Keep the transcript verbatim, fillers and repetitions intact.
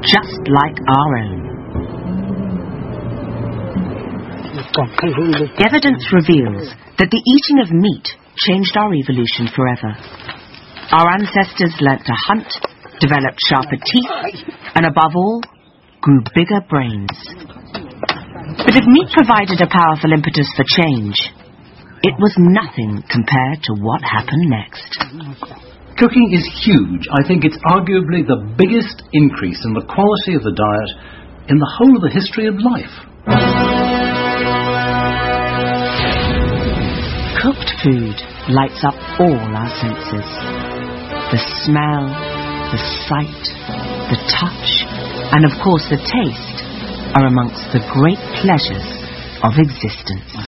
just like our own. Evidence reveals that the eating of meat changed our evolution forever. Our ancestors learnt to hunt, developed sharper teeth, and above all, grew bigger brains. But if meat provided a powerful impetus for change, it was nothing compared to what happened next. Cooking is huge. I think it's arguably the biggest increase in the quality of the diet in the whole of the history of life. Cooked food lights up all our senses. The smell, the sight, the touch, and of course the taste are amongst the great pleasures of existence.